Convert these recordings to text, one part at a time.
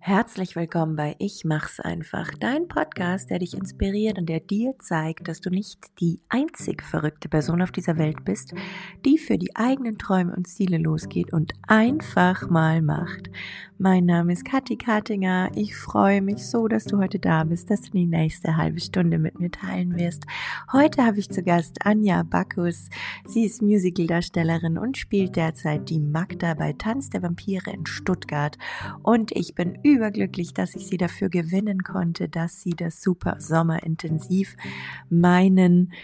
Herzlich willkommen bei Ich mach's einfach, dein Podcast, der dich inspiriert und der dir zeigt, dass du nicht die einzig verrückte Person auf dieser Welt bist, die für die eigenen Träume und Ziele losgeht und einfach mal macht. Mein Name ist Kathi Kartinger. Ich freue mich so, dass du heute da bist, dass du die nächste halbe Stunde mit mir teilen wirst. Heute habe ich zu Gast Anja Bacchus. Sie ist Musicaldarstellerin und spielt derzeit die Magda bei Tanz der Vampire in Stuttgart. Und ich bin überglücklich, dass ich sie dafür gewinnen konnte, dass sie das Super Sommer Intensiv, meinen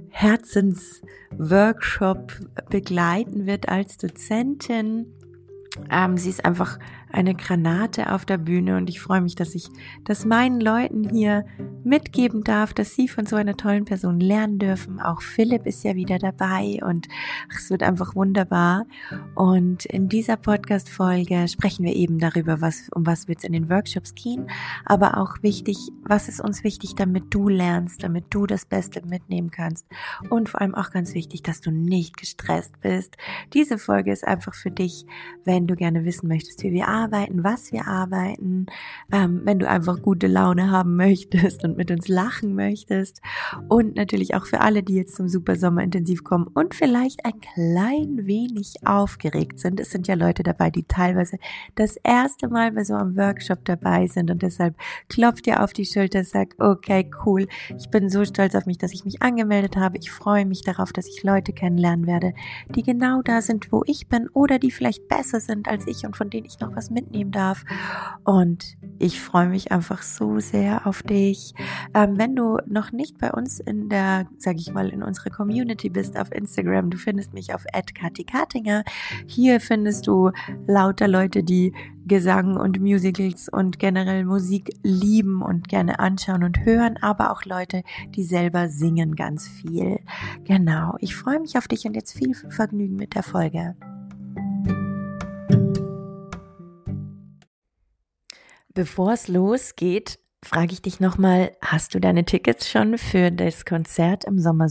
Herzensworkshop, begleiten wird als Dozentin. Sie ist einfach eine Granate auf der Bühne und ich freue mich, dass ich das meinen Leuten hier mitgeben darf, dass sie von so einer tollen Person lernen dürfen. Auch Philipp ist ja wieder dabei und es wird einfach wunderbar. Und in dieser Podcast-Folge sprechen wir eben darüber, um was wird es in den Workshops gehen, aber auch wichtig, was ist uns wichtig, damit du lernst, damit du das Beste mitnehmen kannst und vor allem auch ganz wichtig, dass du nicht gestresst bist. Diese Folge ist einfach für dich, wenn du gerne wissen möchtest, wie wir arbeiten, was wir arbeiten, wenn du einfach gute Laune haben möchtest und mit uns lachen möchtest und natürlich auch für alle, die jetzt zum Super Sommer Intensiv kommen und vielleicht ein klein wenig aufgeregt sind. Es sind ja Leute dabei, die teilweise das erste Mal bei so einem Workshop dabei sind und deshalb klopft ihr auf die Schulter, sagt, okay, cool, ich bin so stolz auf mich, dass ich mich angemeldet habe. Ich freue mich darauf, dass ich Leute kennenlernen werde, die genau da sind, wo ich bin oder die vielleicht besser sind als ich und von denen ich noch was mitnehmen darf. Und ich freue mich einfach so sehr auf dich. Wenn du noch nicht bei uns in der, sag ich mal, in unserer Community bist auf Instagram, du findest mich auf @KathiKartinger. Hier findest du lauter Leute, die Gesang und Musicals und generell Musik lieben und gerne anschauen und hören, aber auch Leute, die selber singen ganz viel. Genau, ich freue mich auf dich und jetzt viel Vergnügen mit der Folge. Bevor es losgeht, frage ich dich nochmal, hast du deine Tickets schon für das Konzert im Sommer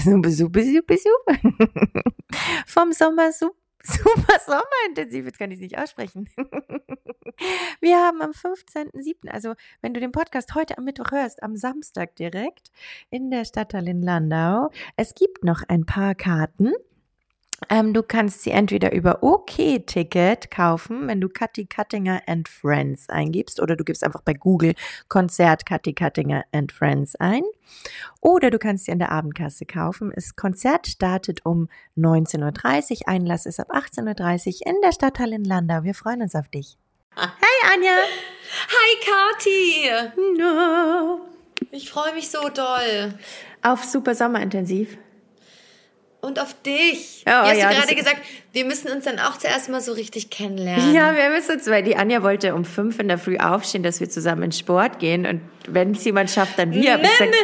vom Super Sommer Intensiv, jetzt kann ich es nicht aussprechen. Wir haben am 15.07., also wenn du den Podcast heute am Mittwoch hörst, am Samstag direkt in der Stadthalle in Landau. Es gibt noch ein paar Karten. Du kannst sie entweder über OK-Ticket kaufen, wenn du Kathi Kartinger and Friends eingibst, oder du gibst einfach bei Google Konzert Kathi Kartinger and Friends ein. Oder du kannst sie an der Abendkasse kaufen. Das Konzert startet um 19.30 Uhr, Einlass ist ab 18.30 Uhr in der Stadthalle in Landau. Wir freuen uns auf dich. Hey Anja! Hi Kathi! No. Ich freue mich so doll. Auf Super Sommer Intensiv. Und auf dich. Wie hast du gerade gesagt, wir müssen uns dann auch zuerst mal so richtig kennenlernen. Ja, wir müssen uns, weil die Anja wollte um 5 in der Früh aufstehen, dass wir zusammen in Sport gehen. Und wenn es jemand schafft, dann wir. Moment.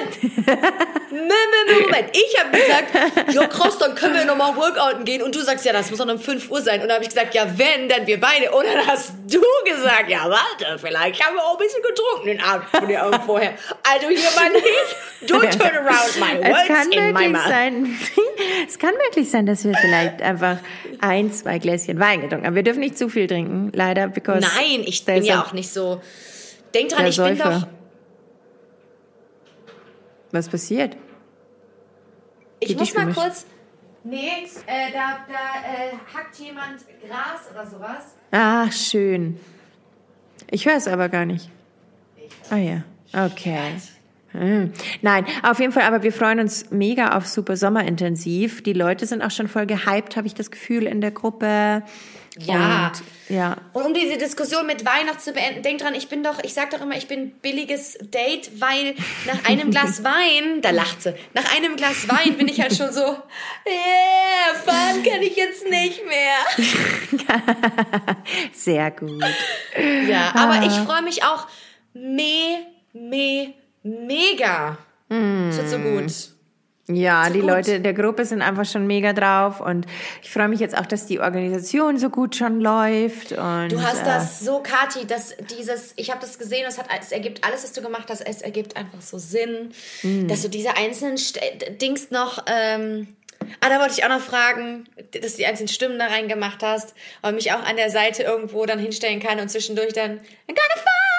Ich habe gesagt, ja krass, dann können wir nochmal workouten gehen. Und du sagst, ja, das muss dann um 5 Uhr sein. Und dann habe ich gesagt, ja, wenn, dann wir beide. Und dann hast du gesagt, ja, warte, vielleicht haben wir auch ein bisschen getrunken den Abend vorher. Also hier mal nicht. Don't turn around my words in my mouth. Es kann wirklich sein, dass wir vielleicht einfach 1-2 Gläschen Wein getrunken haben. Wir dürfen nicht zu viel trinken, leider. Nein, ich bin ja auch nicht so. Denk dran, ich bin doch... Was passiert? Ich muss mal kurz... Nee, da hackt jemand Gras oder sowas. Ach, schön. Ich höre es aber gar nicht. Ah ja, okay. Nein, auf jeden Fall, aber wir freuen uns mega auf Super Sommer Intensiv. Die Leute sind auch schon voll gehypt, habe ich das Gefühl, in der Gruppe. Ja. Und um diese Diskussion mit Wein noch zu beenden, denk dran, ich sag doch immer, ich bin billiges Date, weil nach einem Glas Wein, da lacht sie, nach einem Glas Wein bin ich halt schon so, fahren kann ich jetzt nicht mehr. Sehr gut. Ja, aber ich freue mich auch mega. Es wird so gut. Ja, so die gut. Leute der Gruppe sind einfach schon mega drauf und ich freue mich jetzt auch, dass die Organisation so gut schon läuft. Und, du hast das so, Kathi, ich habe das gesehen, es ergibt alles, was du gemacht hast, es ergibt einfach so Sinn, dass du diese einzelnen Dings noch, da wollte ich auch noch fragen, dass du die einzelnen Stimmen da reingemacht hast und mich auch an der Seite irgendwo dann hinstellen kann und zwischendurch dann I'm gonna fight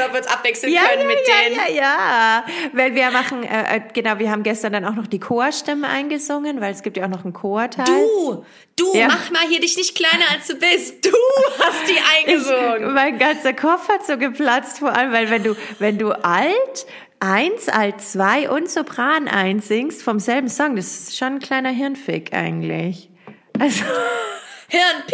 ob wir uns abwechseln können mit denen. Ja. Weil wir machen, wir haben gestern dann auch noch die Chorstimme eingesungen, weil es gibt ja auch noch einen Chorteil. Mach mal hier dich nicht kleiner, als du bist. Du hast die eingesungen. Mein ganzer Kopf hat so geplatzt, vor allem, weil wenn du Alt 1, Alt 2 und Sopran einsingst vom selben Song, das ist schon ein kleiner Hirnfick eigentlich. Also Hirnpiep!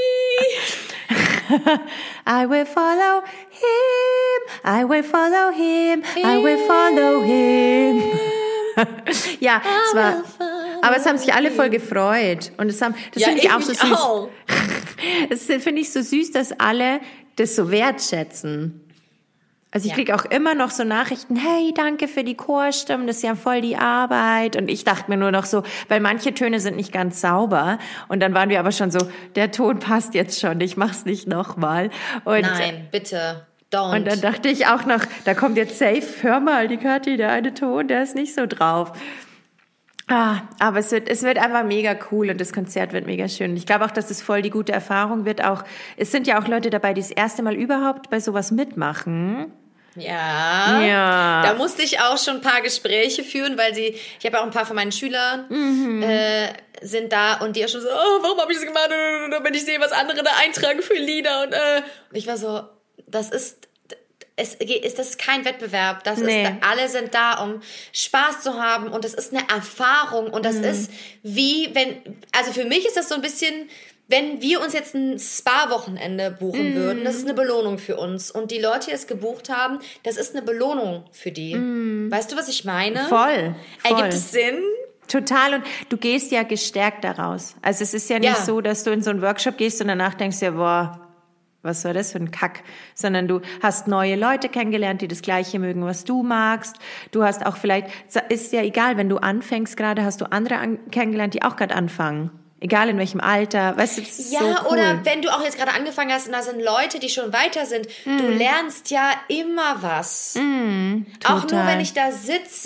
I will follow him, I will follow him, I will follow him. Ja, aber es haben sich alle voll gefreut. Und das finde ich auch so süß. Das finde ich so süß, dass alle das so wertschätzen. Also ich kriege auch immer noch so Nachrichten, hey, danke für die Chorstimmen, das ist ja voll die Arbeit. Und ich dachte mir nur noch so, weil manche Töne sind nicht ganz sauber. Und dann waren wir aber schon so, der Ton passt jetzt schon, ich mach's nicht nochmal. Nein, bitte, don't. Und dann dachte ich auch noch, da kommt jetzt safe, hör mal, die Kathi, der eine Ton, der ist nicht so drauf. Aber es wird einfach mega cool und das Konzert wird mega schön. Ich glaube auch, dass es voll die gute Erfahrung wird. Es sind ja auch Leute dabei, die das erste Mal überhaupt bei sowas mitmachen. Ja, da musste ich auch schon ein paar Gespräche führen, weil ich habe auch ein paar von meinen Schülern sind da und die auch schon so, warum habe ich das gemacht? Wenn ich sehe, was andere da eintragen für Lieder und ich war so, das ist kein Wettbewerb, alle sind da, um Spaß zu haben und das ist eine Erfahrung und das ist also für mich ist das so ein bisschen, wenn wir uns jetzt ein Spa-Wochenende buchen würden, das ist eine Belohnung für uns. Und die Leute, die es gebucht haben, das ist eine Belohnung für die. Weißt du, was ich meine? Voll. Ergibt es Sinn? Total. Und du gehst ja gestärkt daraus. Also es ist ja nicht so, dass du in so einen Workshop gehst und danach denkst ja, boah, was war das für ein Kack? Sondern du hast neue Leute kennengelernt, die das Gleiche mögen, was du magst. Du hast auch vielleicht, ist ja egal, wenn du anfängst gerade, hast du andere kennengelernt, die auch gerade anfangen. Egal in welchem Alter, weißt du, das ist so cool. Oder wenn du auch jetzt gerade angefangen hast und da sind Leute, die schon weiter sind, du lernst ja immer was. Auch nur, wenn ich da sitze,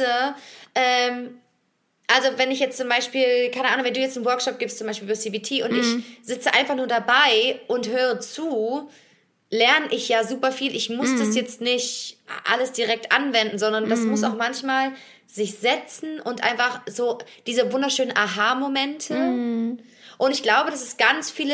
also wenn ich jetzt zum Beispiel, keine Ahnung, wenn du jetzt einen Workshop gibst, zum Beispiel über CBT und ich sitze einfach nur dabei und höre zu, lerne ich ja super viel. Ich muss das jetzt nicht alles direkt anwenden, sondern das muss auch manchmal sich setzen und einfach so diese wunderschönen Aha-Momente. Und ich glaube, dass es ganz viele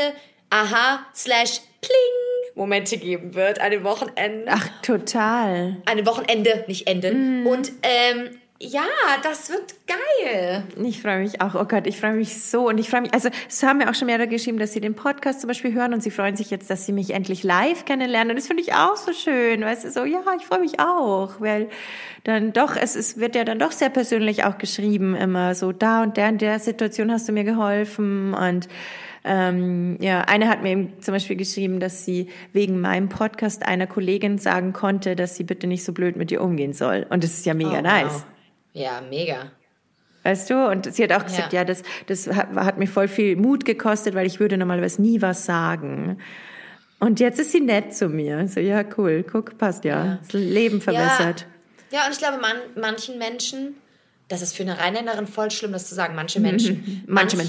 Aha/Pling-Momente geben wird an dem Wochenende. Ach, total. An dem Wochenende, nicht Ende. Und das wird geil. Ich freue mich auch. Oh Gott, ich freue mich so. Und ich freue mich, also es haben mir auch schon mehrere geschrieben, dass sie den Podcast zum Beispiel hören und sie freuen sich jetzt, dass sie mich endlich live kennenlernen. Und das finde ich auch so schön. Weißt du, so, ja, ich freue mich auch. Weil dann doch, wird ja dann doch sehr persönlich auch geschrieben immer so, da und in der Situation hast du mir geholfen. Und eine hat mir eben zum Beispiel geschrieben, dass sie wegen meinem Podcast einer Kollegin sagen konnte, dass sie bitte nicht so blöd mit ihr umgehen soll. Und das ist ja mega nice. Wow. Ja, mega. Weißt du? Und sie hat auch gesagt, das hat mir voll viel Mut gekostet, weil ich würde normalerweise nie was sagen. Und jetzt ist sie nett zu mir. So, ja, cool, guck, passt ja. Das Leben verbessert. Ja, und ich glaube, manchen Menschen, das ist für eine Rheinländerin voll schlimm, das zu sagen, manche Menschen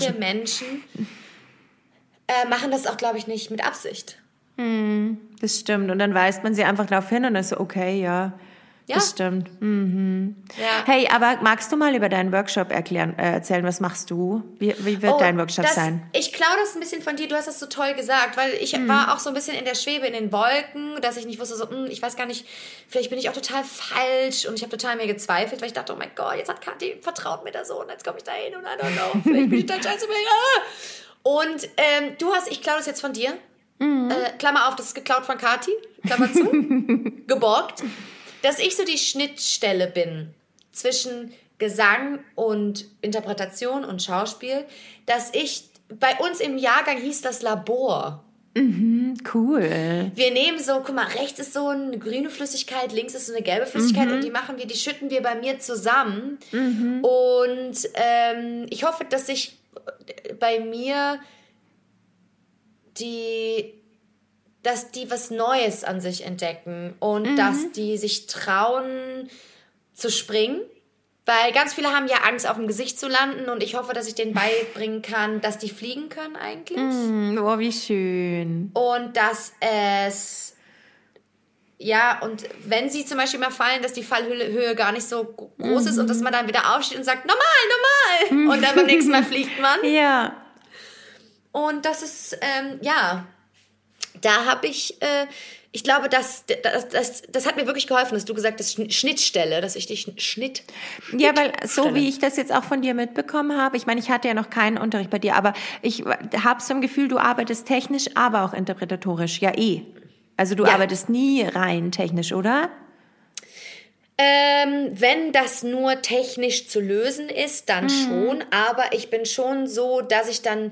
machen das auch, glaube ich, nicht mit Absicht. Das stimmt. Und dann weist man sie einfach darauf hin und dann ist so, okay, ja. Das stimmt. Ja. Hey, aber magst du mal über deinen Workshop erzählen? Was machst du? Wie wird dein Workshop sein? Ich klaue das ein bisschen von dir. Du hast das so toll gesagt, weil ich war auch so ein bisschen in der Schwebe, in den Wolken, dass ich nicht wusste, so, ich weiß gar nicht, vielleicht bin ich auch total falsch und ich habe total mir gezweifelt, weil ich dachte, oh mein Gott, jetzt hat Kathi vertraut mir da so und jetzt komme ich da hin und I don't know, vielleicht bin ich da scheiße. Und ich klaue das jetzt von dir. Klammer auf, das ist geklaut von Kathi. Klammer zu. Geborgt. Dass ich so die Schnittstelle bin zwischen Gesang und Interpretation und Schauspiel, bei uns im Jahrgang hieß das Labor. Cool. Wir nehmen so, guck mal, rechts ist so eine grüne Flüssigkeit, links ist so eine gelbe Flüssigkeit und die schütten wir bei mir zusammen. Und ich hoffe, dass sich bei mir dass die was Neues an sich entdecken und dass die sich trauen zu springen. Weil ganz viele haben ja Angst, auf dem Gesicht zu landen und ich hoffe, dass ich denen beibringen kann, dass die fliegen können eigentlich. Oh, wie schön. Und dass es ja, und wenn sie zum Beispiel mal fallen, dass die Fallhöhe gar nicht so groß ist und dass man dann wieder aufsteht und sagt, normal. Und dann beim nächsten Mal fliegt man. Ja. Und das ist, da habe ich glaube, das hat mir wirklich geholfen, dass du gesagt hast, Schnittstelle, dass ich dich Ja, weil so wie ich das jetzt auch von dir mitbekommen habe, ich meine, ich hatte ja noch keinen Unterricht bei dir, aber ich habe so ein Gefühl, du arbeitest technisch, aber auch interpretatorisch, ja Also du arbeitest nie rein technisch, oder? Wenn das nur technisch zu lösen ist, dann schon. Aber ich bin schon so, dass ich dann,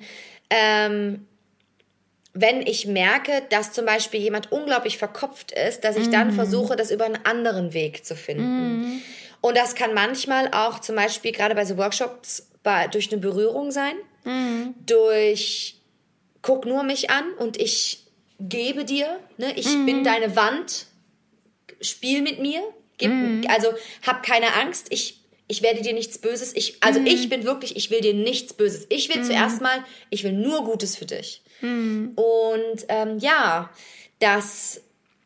wenn ich merke, dass zum Beispiel jemand unglaublich verkopft ist, dass ich dann versuche, das über einen anderen Weg zu finden. Und das kann manchmal auch zum Beispiel gerade bei so Workshops durch eine Berührung sein, durch guck nur mich an und ich gebe dir, ne? Ich bin deine Wand, spiel mit mir, also hab keine Angst, ich werde dir nichts Böses, ich bin wirklich, ich will dir nichts Böses. Ich will zuerst mal, ich will nur Gutes für dich. Und dass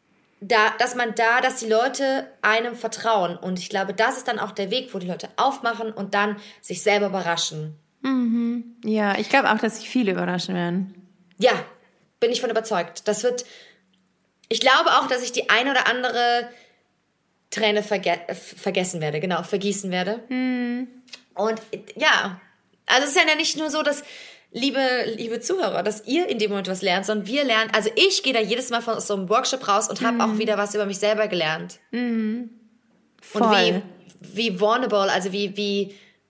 die Leute einem vertrauen. Und ich glaube, das ist dann auch der Weg, wo die Leute aufmachen und dann sich selber überraschen. Ja, ich glaube auch, dass sich viele überraschen werden. Ja, bin ich von überzeugt. Ich glaube auch, dass ich die eine oder andere Träne vergießen werde. Und ja, also es ist ja nicht nur so, dass, liebe Zuhörer, dass ihr in dem Moment was lernt, sondern wir lernen, also ich gehe da jedes Mal von so einem Workshop raus und habe auch wieder was über mich selber gelernt. Voll. Und wie vulnerable, also wie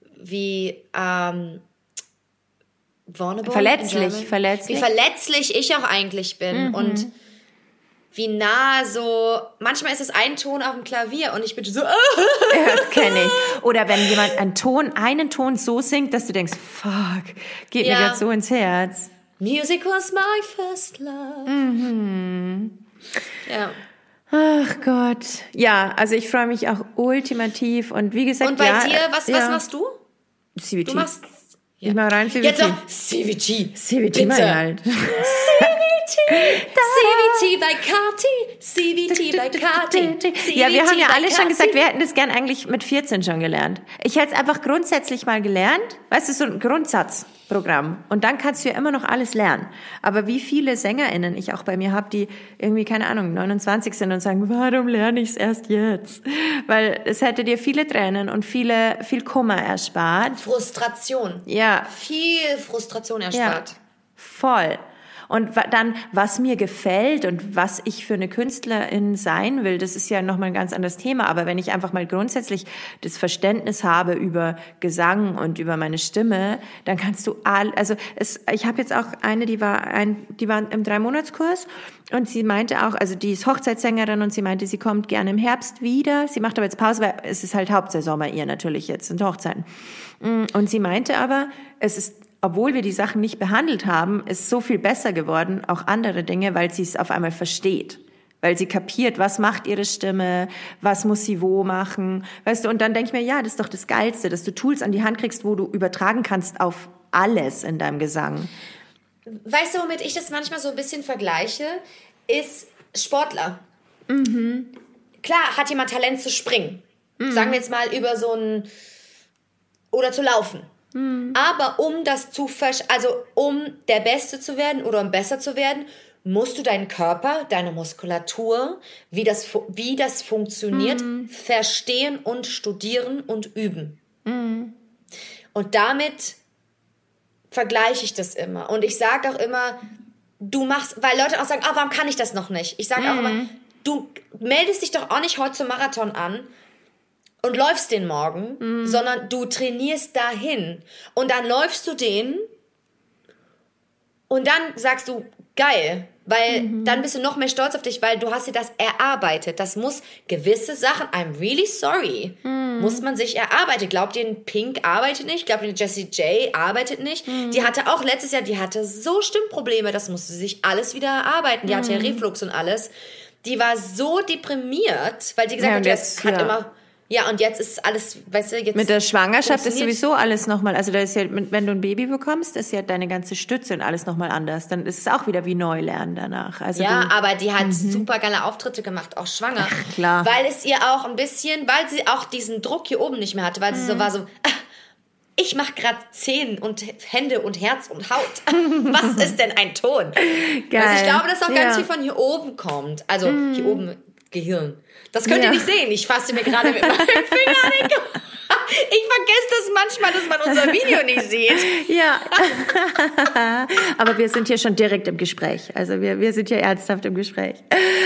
vulnerable? Verletzlich. Wie verletzlich ich auch eigentlich bin und wie nah so, manchmal ist es ein Ton auf dem Klavier und ich bin so, Ja, das kenne ich. Oder wenn jemand einen Ton so singt, dass du denkst, fuck, geht mir gerade so ins Herz. Music was my first love. Ja. Ach Gott. Ja, also ich freue mich auch ultimativ und wie gesagt, und bei dir, was machst du? CVT. Du machst... Ich mal rein CVT. Jetzt noch CVT. CVT mal halt. CVT bei Kati. CVT bei Kati. Ja, wir haben ja alle schon gesagt, wir hätten das gern eigentlich mit 14 schon gelernt. Ich hätte es einfach grundsätzlich mal gelernt. Weißt du, so ein Grundsatzprogramm. Und dann kannst du ja immer noch alles lernen. Aber wie viele SängerInnen ich auch bei mir habe, die irgendwie, keine Ahnung, 29 sind und sagen, warum lerne ich es erst jetzt? Weil es hätte dir viele Tränen und viel Kummer erspart. Frustration. Ja. Viel Frustration erspart. Ja, voll. Und dann, was mir gefällt und was ich für eine Künstlerin sein will, das ist ja nochmal ein ganz anderes Thema. Aber wenn ich einfach mal grundsätzlich das Verständnis habe über Gesang und über meine Stimme, dann kannst du ich habe jetzt auch eine, die war im 3-Monatskurs und sie meinte auch, also die ist Hochzeitssängerin und sie meinte, sie kommt gerne im Herbst wieder. Sie macht aber jetzt Pause, weil es ist halt Hauptsaison bei ihr natürlich jetzt, sind Hochzeiten. Und sie meinte aber, es ist, obwohl wir die Sachen nicht behandelt haben, ist so viel besser geworden, auch andere Dinge, weil sie es auf einmal versteht. Weil sie kapiert, was macht ihre Stimme, was muss sie wo machen. Weißt du, und dann denke ich mir, ja, das ist doch das Geilste, dass du Tools an die Hand kriegst, wo du übertragen kannst auf alles in deinem Gesang. Weißt du, womit ich das manchmal so ein bisschen vergleiche, ist Sportler. Klar, hat jemand Talent zu springen. Sagen wir jetzt mal über oder zu laufen. Aber um der Beste zu werden oder um besser zu werden, musst du deinen Körper, deine Muskulatur, wie das funktioniert, verstehen und studieren und üben. Und damit vergleiche ich das immer. Und ich sage auch immer, weil Leute auch sagen, warum kann ich das noch nicht? Ich sage auch immer, du meldest dich doch auch nicht heute zum Marathon an und läufst den morgen, sondern du trainierst dahin. Und dann läufst du den und dann sagst du, geil, weil dann bist du noch mehr stolz auf dich, weil du hast dir das erarbeitet. Das muss gewisse Sachen, I'm really sorry, muss man sich erarbeiten. Glaubt ihr, Pink arbeitet nicht? Glaubt ihr, Jessie J arbeitet nicht? Die hatte auch letztes Jahr, so Stimmprobleme, das musste sich alles wieder erarbeiten. Die hatte ja Reflux und alles. Die war so deprimiert, weil die gesagt hat, Ja, und jetzt ist alles, weißt du, jetzt... Mit der Schwangerschaft ist sowieso alles nochmal, also da ist ja, wenn du ein Baby bekommst, ist ja deine ganze Stütze und alles nochmal anders. Dann ist es auch wieder wie Neulernen danach. Also ja, aber die hat super geile Auftritte gemacht, auch schwanger. Ach, klar. Weil es ihr auch ein bisschen, weil sie auch diesen Druck hier oben nicht mehr hatte, weil sie so war so... Ich mache gerade Zehen und Hände und Herz und Haut. Was ist denn ein Ton? Geil. Also ich glaube, dass auch ganz viel von hier oben kommt. Also hier oben Gehirn. Das könnt ihr nicht sehen. Ich fasse mir gerade mit meinem Finger an den Kopf. Ich vergesse das manchmal, dass man unser Video nicht sieht. Ja. Aber wir sind hier schon direkt im Gespräch. Also wir sind hier ernsthaft im Gespräch.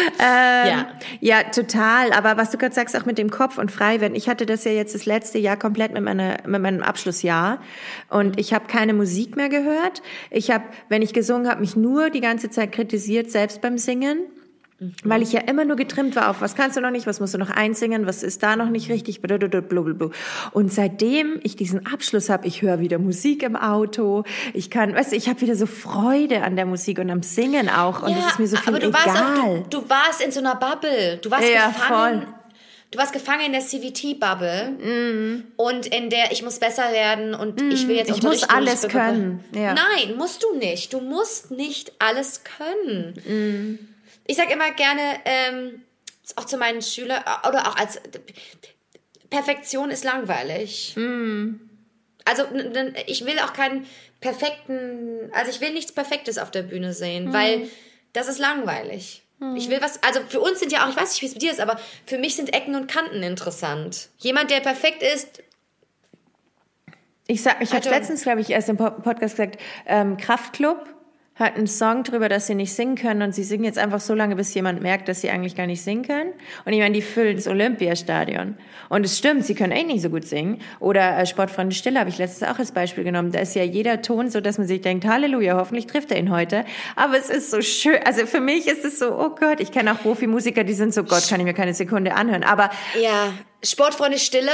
Ja, total. Aber was du gerade sagst, auch mit dem Kopf und frei werden. Ich hatte das ja jetzt das letzte Jahr komplett mit meinem Abschlussjahr. Und ich habe keine Musik mehr gehört. Ich habe, wenn ich gesungen habe, mich nur die ganze Zeit kritisiert, selbst beim Singen. Weil ich ja immer nur getrimmt war auf, was kannst du noch nicht, was musst du noch einsingen, was ist da noch nicht richtig, blablabla. Und seitdem ich diesen Abschluss habe, ich höre wieder Musik im Auto, ich habe wieder so Freude an der Musik und am Singen auch und das ist mir so viel egal. Du warst in so einer Bubble, du warst gefangen. Voll. Du warst gefangen in der CVT-Bubble und in der ich muss besser werden und ich will jetzt unterrichten. Ich muss alles können. Ja. Nein, musst du nicht. Du musst nicht alles können. Ich sage immer gerne, auch zu meinen Schülern, oder auch als Perfektion ist langweilig. Also ich will auch keinen perfekten, also ich will nichts Perfektes auf der Bühne sehen, weil das ist langweilig. Ich will also für uns sind ja auch, ich weiß nicht, wie es mit dir ist, aber für mich sind Ecken und Kanten interessant. Jemand, der perfekt ist. Ich habe es letztens, glaube ich, erst im Podcast gesagt, Kraftklub hat einen Song drüber, dass sie nicht singen können und sie singen jetzt einfach so lange, bis jemand merkt, dass sie eigentlich gar nicht singen können. Und ich meine, die füllen das Olympiastadion. Und es stimmt, sie können echt nicht so gut singen. Oder Sportfreunde Stille habe ich letztens auch als Beispiel genommen. Da ist ja jeder Ton so, dass man sich denkt, Halleluja, hoffentlich trifft er ihn heute. Aber es ist so schön, also für mich ist es so, oh Gott, ich kenne auch Profimusiker, die sind so, Gott, kann ich mir keine Sekunde anhören. Aber ja, Sportfreunde Stille,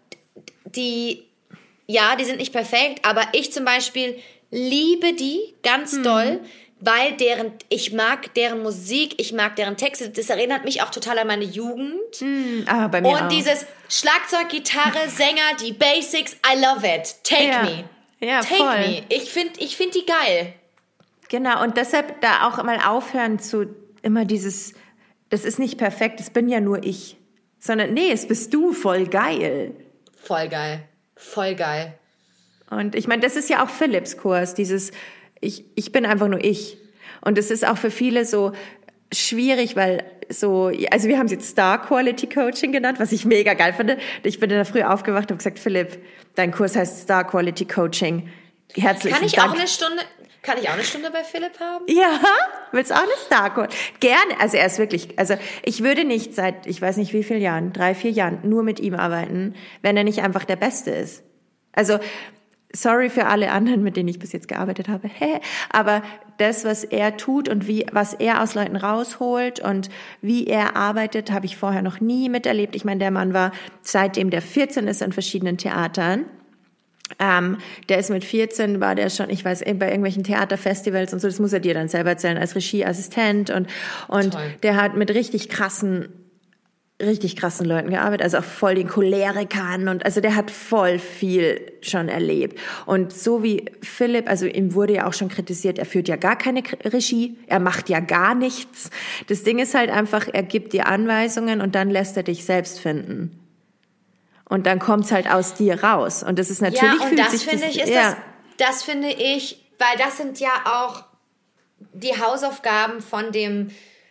die sind nicht perfekt, aber ich zum Beispiel liebe die ganz doll, weil ich mag deren Musik, ich mag deren Texte. Das erinnert mich auch total an meine Jugend. Bei mir auch. Und dieses Schlagzeug, Gitarre, Sänger, die Basics, I love it. Take me. Ja, Take voll. me. Ich find die geil. Genau, und deshalb da auch mal aufhören zu immer dieses, das ist nicht perfekt, das bin ja nur ich. Sondern nee, es bist du, voll geil. Voll geil. Voll geil. Und ich meine, das ist ja auch Philipps Kurs, dieses ich bin einfach nur ich. Und es ist auch für viele so schwierig, weil also wir haben es jetzt Star Quality Coaching genannt, was ich mega geil finde. Ich bin da früh aufgewacht und habe gesagt, Philipp, dein Kurs heißt Star Quality Coaching. Herzlichen Dank. Kann ich auch eine Stunde bei Philipp haben? Ja, willst du auch eine Star Quality? Gerne, also er ist wirklich, also ich würde nicht seit, ich weiß nicht wie vielen Jahren, 3-4 Jahren, nur mit ihm arbeiten, wenn er nicht einfach der Beste ist. Also sorry für alle anderen, mit denen ich bis jetzt gearbeitet habe. Aber das, was er tut und was er aus Leuten rausholt und wie er arbeitet, habe ich vorher noch nie miterlebt. Ich meine, der Mann war, seitdem der 14 ist, in verschiedenen Theatern. Der ist mit 14, war der schon, ich weiß, bei irgendwelchen Theaterfestivals und so, das muss er dir dann selber erzählen, als Regieassistent und der hat mit richtig krassen Leuten gearbeitet, also auch voll den Cholerikern und also der hat voll viel schon erlebt. Und so wie Philipp, also ihm wurde ja auch schon kritisiert, er führt ja gar keine Regie, er macht ja gar nichts. Das Ding ist halt einfach, er gibt dir Anweisungen und dann lässt er dich selbst finden. Und dann kommt's halt aus dir raus. Und das ist natürlich, ja, und das finde ich, weil das sind ja auch die Hausaufgaben von dem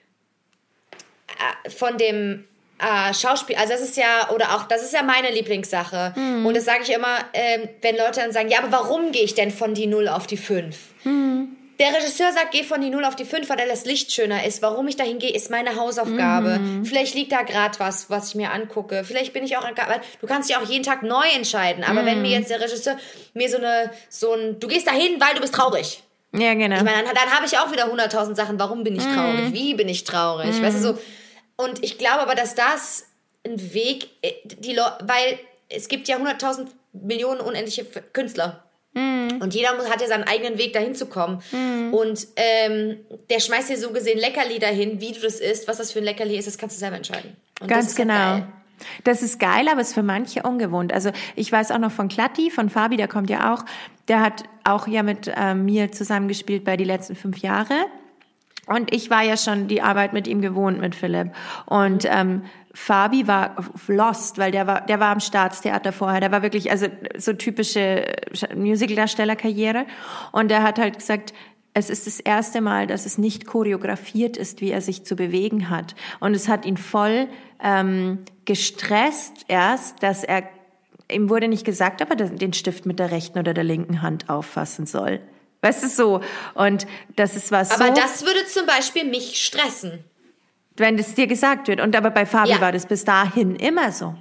Schauspiel, also das ist ja, oder auch, das ist ja meine Lieblingssache. Und das sage ich immer, wenn Leute dann sagen, ja, aber warum gehe ich denn von die 0 auf die 5? Der Regisseur sagt, geh von die 0 auf die 5, weil das Licht schöner ist. Warum ich dahin gehe, ist meine Hausaufgabe. Vielleicht liegt da gerade was ich mir angucke. Vielleicht bin ich auch, du kannst dich auch jeden Tag neu entscheiden. Aber wenn mir jetzt der Regisseur mir du gehst dahin, weil du bist traurig. Ja, genau. Ich meine, dann habe ich auch wieder 100.000 Sachen. Warum bin ich traurig? Wie bin ich traurig? Weißt du, so. Und ich glaube aber, dass das ein Weg, weil es gibt ja 100.000 Millionen unendliche Künstler. Und jeder hat ja seinen eigenen Weg, dahin zu kommen. Und der schmeißt dir so gesehen Leckerli dahin, wie du das isst, was das für ein Leckerli ist, das kannst du selber entscheiden. Und ganz genau. Das ist geil, aber ist für manche ungewohnt. Also ich weiß auch noch von Klatti, von Fabi, der kommt ja auch. Der hat auch ja mit mir zusammengespielt bei die letzten 5 Jahre. Und ich war ja schon die Arbeit mit ihm gewohnt, mit Philipp. Und Fabi war lost, weil der war am Staatstheater vorher. Der war wirklich, also so typische Musicaldarstellerkarriere. Und der hat halt gesagt, es ist das erste Mal, dass es nicht choreografiert ist, wie er sich zu bewegen hat. Und es hat ihn voll gestresst erst, dass ihm wurde nicht gesagt, ob er den Stift mit der rechten oder der linken Hand auffassen soll. Weißt du, so. Und das ist was Aber so, das würde zum Beispiel mich stressen. wenn das dir gesagt wird. Und aber bei Fabi Ja. war das bis dahin immer so.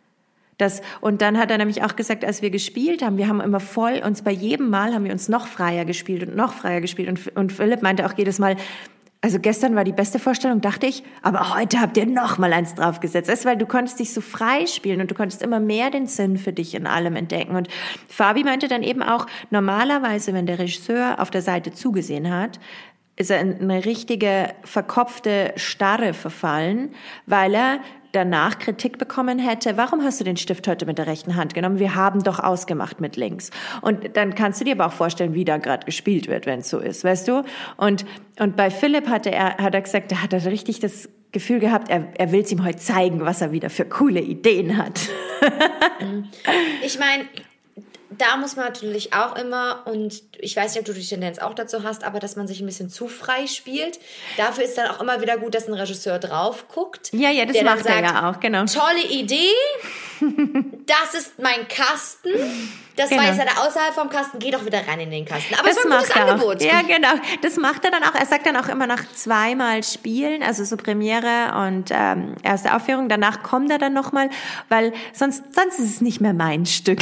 Und dann hat er nämlich auch gesagt, als wir gespielt haben, wir haben immer voll, uns bei jedem Mal haben wir uns noch freier gespielt und noch freier gespielt. Und Philipp meinte auch jedes Mal, also gestern war die beste Vorstellung, dachte ich, aber heute habt ihr noch mal eins draufgesetzt. Das ist, weil du konntest dich so frei spielen und du konntest immer mehr den Sinn für dich in allem entdecken. Und Fabi meinte dann eben auch, normalerweise, wenn der Regisseur auf der Seite zugesehen hat, ist er in eine richtige verkopfte Starre verfallen, weil er danach Kritik bekommen hätte, warum hast du den Stift heute mit der rechten Hand genommen? Wir haben doch ausgemacht mit links. Und dann kannst du dir aber auch vorstellen, wie da gerade gespielt wird, wenn es so ist, weißt du? Und bei Philipp hat er gesagt, da hat er richtig das Gefühl gehabt, er will es ihm heute zeigen, was er wieder für coole Ideen hat. Ich meine, da muss man natürlich auch immer, und ich weiß nicht, ob du die Tendenz auch dazu hast, aber dass man sich ein bisschen zu frei spielt. Dafür ist dann auch immer wieder gut, dass ein Regisseur drauf guckt. Ja, das der macht dann sagt, er ja auch, genau. Tolle Idee, das ist mein Kasten. Das war jetzt leider außerhalb vom Kasten, geh doch wieder rein in den Kasten. Aber es war ein gutes Angebot. Ja, genau. Das macht er dann auch. Er sagt dann auch immer nach 2-mal Spielen, also so Premiere und erste Aufführung. Danach kommt er dann nochmal, weil sonst ist es nicht mehr mein Stück.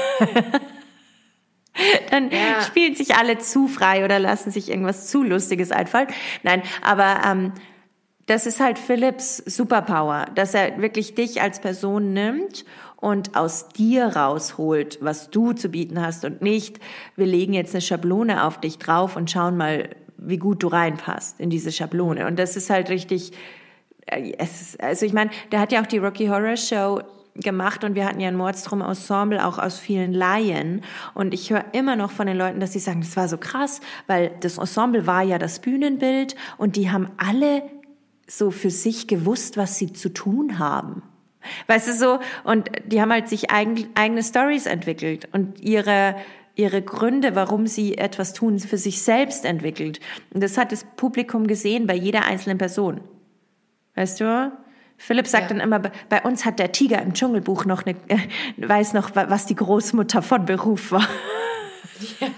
Dann spielen sich alle zu frei oder lassen sich irgendwas zu Lustiges einfallen. Nein, aber das ist halt Philipps Superpower, dass er wirklich dich als Person nimmt und aus dir rausholt, was du zu bieten hast und nicht, wir legen jetzt eine Schablone auf dich drauf und schauen mal, wie gut du reinpasst in diese Schablone. Und das ist halt richtig, also ich meine, der hat ja auch die Rocky Horror Show gemacht und wir hatten ja ein Mordstrom-Ensemble auch aus vielen Laien und ich höre immer noch von den Leuten, dass sie sagen, das war so krass, weil das Ensemble war ja das Bühnenbild und die haben alle so für sich gewusst, was sie zu tun haben. Weißt du so, und die haben halt sich eigene Stories entwickelt und ihre Gründe, warum sie etwas tun, für sich selbst entwickelt. Und das hat das Publikum gesehen bei jeder einzelnen Person. Weißt du? Philipp sagt dann immer, bei uns hat der Tiger im Dschungelbuch weiß noch, was die Großmutter von Beruf war. Ja.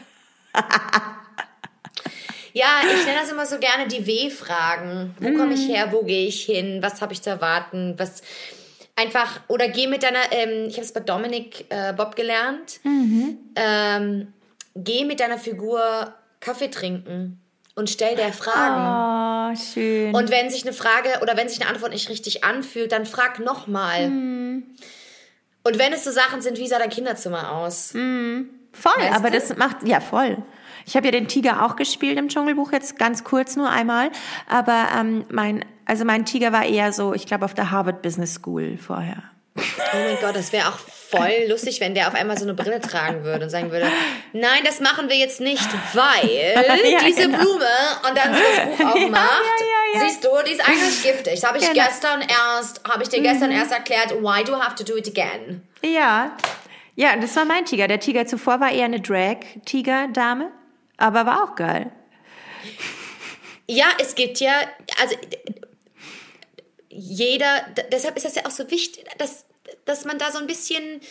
Ja, ich nenne das immer so gerne die W-Fragen. Wo komme ich her? Wo gehe ich hin? Was habe ich zu erwarten? Was einfach, oder geh mit deiner, ich habe es bei Dominik Bob gelernt, geh mit deiner Figur Kaffee trinken und stell der Fragen. Oh, schön. Und wenn sich eine Frage oder wenn sich eine Antwort nicht richtig anfühlt, dann frag nochmal. Und wenn es so Sachen sind, wie sah dein Kinderzimmer aus? Voll, weißt aber du? Das macht, ja voll. Ich habe ja den Tiger auch gespielt im Dschungelbuch, jetzt ganz kurz nur einmal. Aber mein Tiger war eher so, ich glaube, auf der Harvard Business School vorher. Oh mein Gott, das wäre auch voll lustig, wenn der auf einmal so eine Brille tragen würde und sagen würde, nein, das machen wir jetzt nicht, weil diese Blume und dann so das Buch aufmacht. Siehst du, die ist eigentlich giftig. Habe ich dir gestern erst erklärt, why do you have to do it again? Ja, das war mein Tiger. Der Tiger zuvor war eher eine Drag-Tiger-Dame, aber war auch geil. Ja, es gibt ja, also deshalb ist das ja auch so wichtig, dass man da so ein bisschen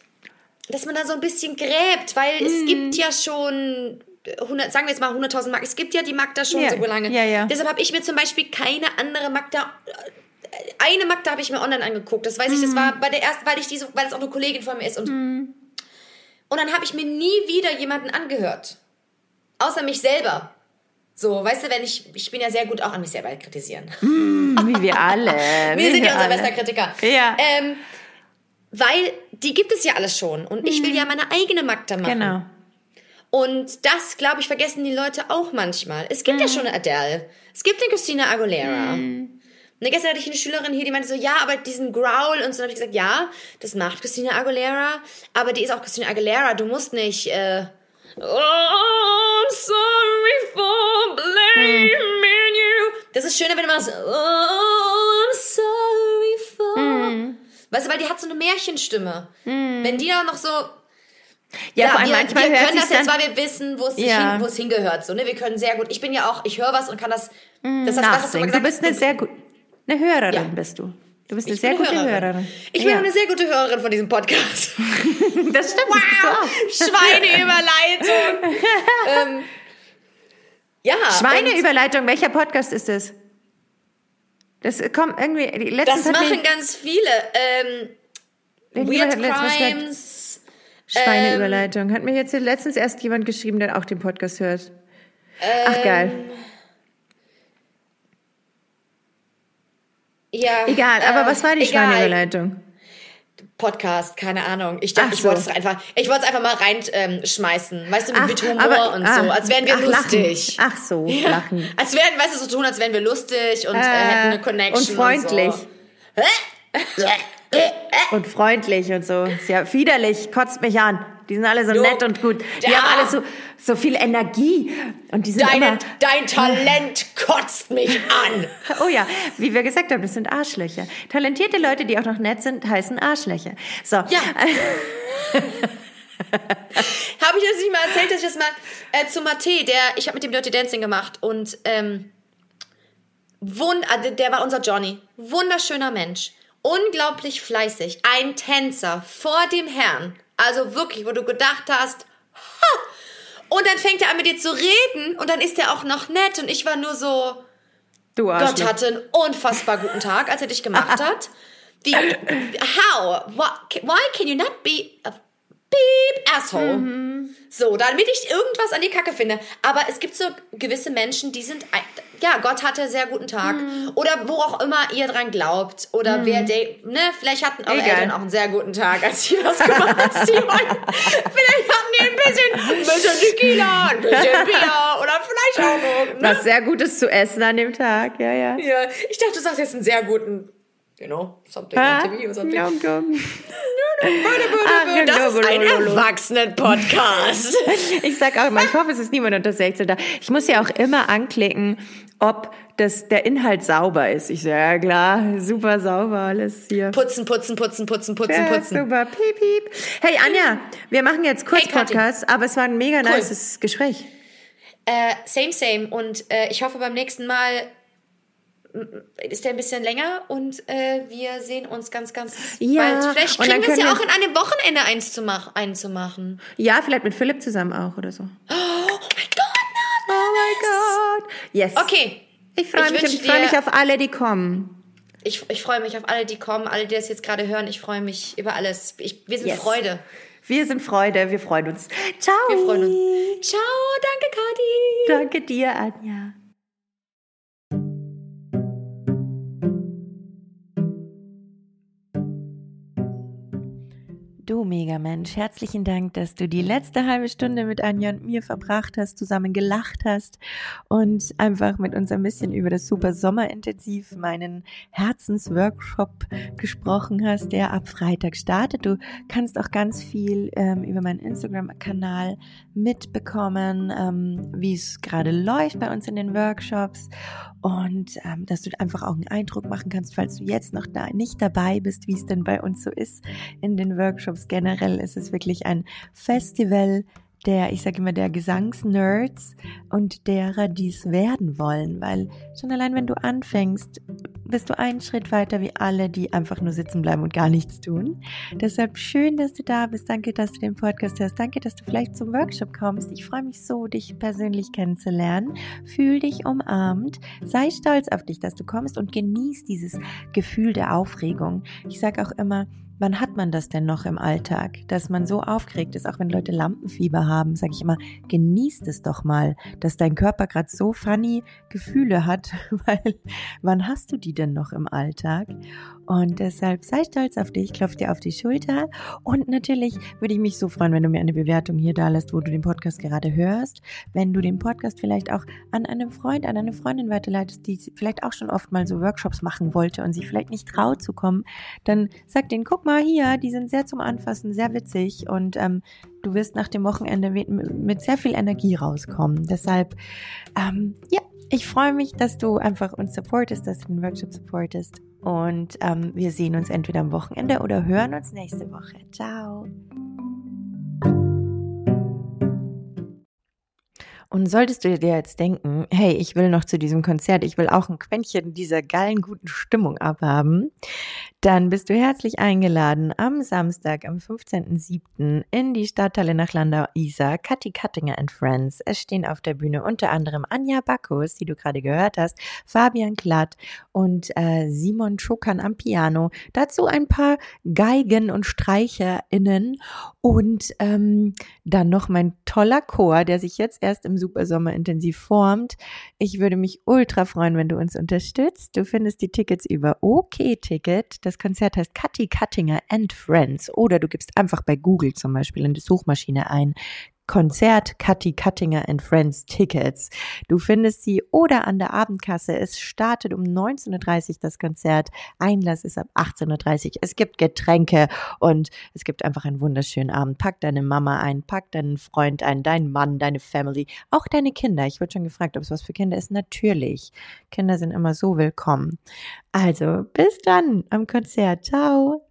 gräbt, weil es gibt ja schon 100.000 Magda, es gibt ja die Magda schon so lange. Ja. Deshalb habe ich mir zum Beispiel keine andere Magda, eine Magda habe ich mir online angeguckt, das weiß ich, das war bei der ersten, weil es auch eine Kollegin von mir ist und dann habe ich mir nie wieder jemanden angehört, außer mich selber. So, weißt du, ich bin ja sehr gut auch an mich selber kritisieren. Wie wir alle. Wir sind ja unser bester Kritiker. Ja. Weil die gibt es ja alles schon. Und ich will ja meine eigene Magda machen. Genau. Und das, glaube ich, vergessen die Leute auch manchmal. Es gibt ja schon eine Adele. Es gibt eine Christina Aguilera. Ne, gestern hatte ich eine Schülerin hier, die meinte so, ja, aber diesen Growl und so. Dann habe ich gesagt, ja, das macht Christina Aguilera, aber die ist auch Christina Aguilera. Du musst nicht, oh, I'm sorry for blaming you. Das ist schöner, wenn du machst, oh, I'm sorry for. Weißt du, weil die hat so eine Märchenstimme. Wenn die dann noch so... Ja, vor allem manchmal wir hört können das sich's jetzt, dann- weil wir wissen, wo es hingehört. So, ne? Wir können sehr gut. Ich bin ja auch, ich höre was und kann das. Das heißt, was hast du nachsingen. mal Du gesagt? bist eine Hörerin, Ja. bist du. Du bist eine Ich sehr bin gute Hörerin. Ich bin Ja. eine sehr gute Hörerin von diesem Podcast. Das stimmt, das bist du auch. Schweineüberleitung. Ja. Schweineüberleitung, welcher Podcast ist das? Das kommt irgendwie, die letztens Das hat machen mir- ganz viele. Weird Crimes. Schweineüberleitung. Hat mir jetzt letztens erst jemand geschrieben, der auch den Podcast hört. Ach, geil. Ja. Egal, aber was war die egal. Schweineüberleitung? Podcast, keine Ahnung. Ich dachte, Ach ich so. wollte es einfach mal reinschmeißen. Weißt du, mit Humor aber- und so. Als wären wir lustig. Lachen. Ach so, lachen. Als wären, weißt du, so tun, als wären wir lustig und hätten eine Connection. Und freundlich. Und so. Und freundlich und so. Ist ja widerlich, kotzt mich an. Die sind alle so nett und gut. Die Ja. haben alle so viel Energie. Und die sind immer... Dein Talent kotzt mich an. Oh ja, wie wir gesagt haben, das sind Arschlöcher. Talentierte Leute, die auch noch nett sind, heißen Arschlöcher. So. Ja. Habe ich das nicht mal erzählt, dass ich das mal zu Mate, ich habe mit dem Dirty Dancing gemacht und der war unser Johnny. Wunderschöner Mensch. Unglaublich fleißig. Ein Tänzer vor dem Herrn. Also wirklich, wo du gedacht hast, ha! Und dann fängt er an mit dir zu reden und dann ist er auch noch nett und ich war nur so, Du Arschloch. Gott hatte einen unfassbar guten Tag, als er dich gemacht hat. Why can you not be a beep asshole? So, damit ich irgendwas an die Kacke finde. Aber es gibt so gewisse Menschen, die sind, ja, Gott hatte einen sehr guten Tag. Oder wo auch immer ihr dran glaubt. Oder vielleicht hatten eure Egal. Eltern auch einen sehr guten Tag, als sie was gemacht haben. Vielleicht hatten die ein bisschen Tequila, ein bisschen Bier oder vielleicht auch noch, ne? Was sehr Gutes zu essen an dem Tag, ja. Ja, ich dachte, du sagst jetzt einen sehr guten, something on TV or something. Das ist ein Erwachsenen-Podcast. Ich sag auch immer, ich hoffe, es ist niemand unter 16 da. Ich muss ja auch immer anklicken, ob der Inhalt sauber ist. Ich sage, ja klar, super sauber alles hier. Putzen. Ja, super, piep, piep. Hey Anja, wir machen jetzt kurz Hey, Kathi. Podcast, aber es war ein mega nices Gespräch. Same. Und ich hoffe, beim nächsten Mal ist der ein bisschen länger und wir sehen uns ganz, ganz Ja, bald. Vielleicht und dann kriegen wir es ja können auch in einem Wochenende einzumachen. Ja, vielleicht mit Philipp zusammen auch oder so. Oh mein Gott, Oh mein Gott. Yes. Okay. Ich freue mich und ich freue mich auf alle, die kommen. Ich freue mich auf alle, die kommen, alle, die das jetzt gerade hören. Ich freue mich über alles. Wir sind Yes. Freude. Wir sind Freude, wir freuen uns. Ciao. Wir freuen uns. Ciao, danke, Kathi. Danke dir, Anja. Du Megamensch, herzlichen Dank, dass du die letzte halbe Stunde mit Anja und mir verbracht hast, zusammen gelacht hast und einfach mit uns ein bisschen über das Super Sommerintensiv, meinen Herzensworkshop gesprochen hast, der ab Freitag startet. Du kannst auch ganz viel über meinen Instagram-Kanal mitbekommen, wie es gerade läuft bei uns in den Workshops und dass du einfach auch einen Eindruck machen kannst, falls du jetzt noch nicht dabei bist, wie es denn bei uns so ist in den Workshops. Generell ist es wirklich ein Festival ich sage immer, der Gesangsnerds und derer, die es werden wollen, weil schon allein, wenn du anfängst, bist du einen Schritt weiter wie alle, die einfach nur sitzen bleiben und gar nichts tun. Deshalb schön, dass du da bist. Danke, dass du den Podcast hörst. Danke, dass du vielleicht zum Workshop kommst. Ich freue mich so, dich persönlich kennenzulernen. Fühl dich umarmt. Sei stolz auf dich, dass du kommst und genieß dieses Gefühl der Aufregung. Ich sage auch immer, wann hat man das denn noch im Alltag, dass man so aufgeregt ist, auch wenn Leute Lampenfieber haben, sage ich immer, genießt es doch mal, dass dein Körper gerade so funny Gefühle hat, weil wann hast du die denn noch im Alltag? Und deshalb sei stolz auf dich, klopf dir auf die Schulter und natürlich würde ich mich so freuen, wenn du mir eine Bewertung hier da lässt, wo du den Podcast gerade hörst, wenn du den Podcast vielleicht auch an einen Freund, an eine Freundin weiterleitest, die vielleicht auch schon oft mal so Workshops machen wollte und sich vielleicht nicht traut zu kommen, dann sag denen, guck mal hier, die sind sehr zum Anfassen, sehr witzig und du wirst nach dem Wochenende mit sehr viel Energie rauskommen. Deshalb, ja, ich freue mich, dass du einfach uns supportest, dass du den Workshop supportest und wir sehen uns entweder am Wochenende oder hören uns nächste Woche. Ciao! Und solltest du dir jetzt denken, hey, ich will noch zu diesem Konzert, ich will auch ein Quäntchen dieser geilen, guten Stimmung abhaben, dann bist du herzlich eingeladen am Samstag, am 15.07. in die Stadthalle nach Landau-Isar, Kathi Kattinger and Friends. Es stehen auf der Bühne unter anderem Anja Backus, die du gerade gehört hast, Fabian Klatt und Simon Schokan am Piano. Dazu ein paar Geigen- und StreicherInnen und dann noch mein toller Chor, der sich jetzt erst im Supersommer intensiv formt. Ich würde mich ultra freuen, wenn du uns unterstützt. Du findest die Tickets über OK-Ticket. Das Konzert heißt Kathi Kattinger and Friends. Oder du gibst einfach bei Google zum Beispiel in die Suchmaschine ein Konzert Kathi Kattinger and Friends Tickets. Du findest sie oder an der Abendkasse. Es startet um 19.30 Uhr das Konzert. Einlass ist ab 18.30 Uhr. Es gibt Getränke und es gibt einfach einen wunderschönen Abend. Pack deine Mama ein, pack deinen Freund ein, deinen Mann, deine Family, auch deine Kinder. Ich wurde schon gefragt, ob es was für Kinder ist. Natürlich. Kinder sind immer so willkommen. Also, bis dann am Konzert. Ciao.